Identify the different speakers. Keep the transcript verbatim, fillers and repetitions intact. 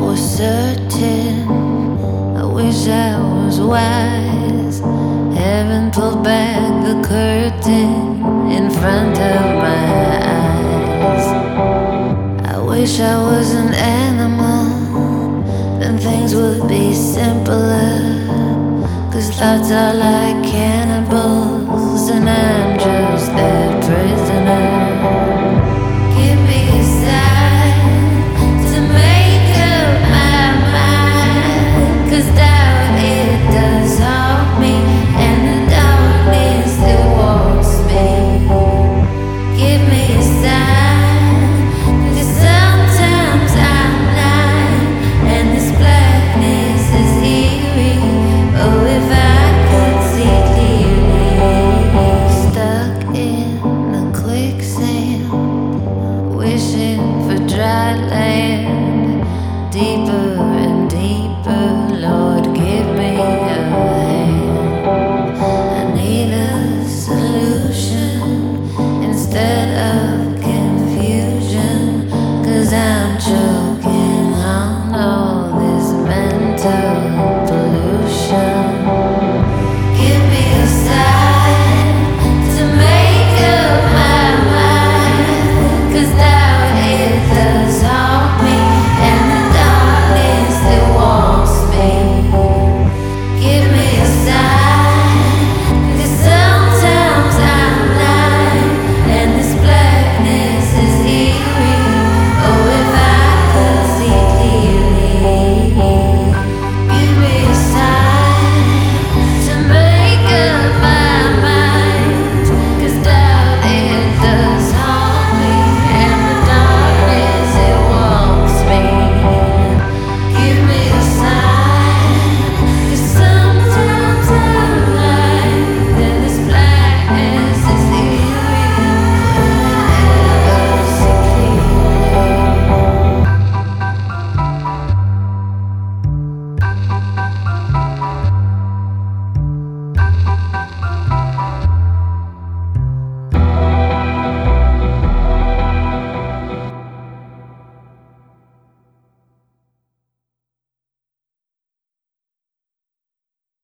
Speaker 1: was certain. I wish I was wise. Heaven pulled back the curtain in front of my eyes. I wish I was an animal, then things would be simpler. 'Cause thoughts are like cannibals, and I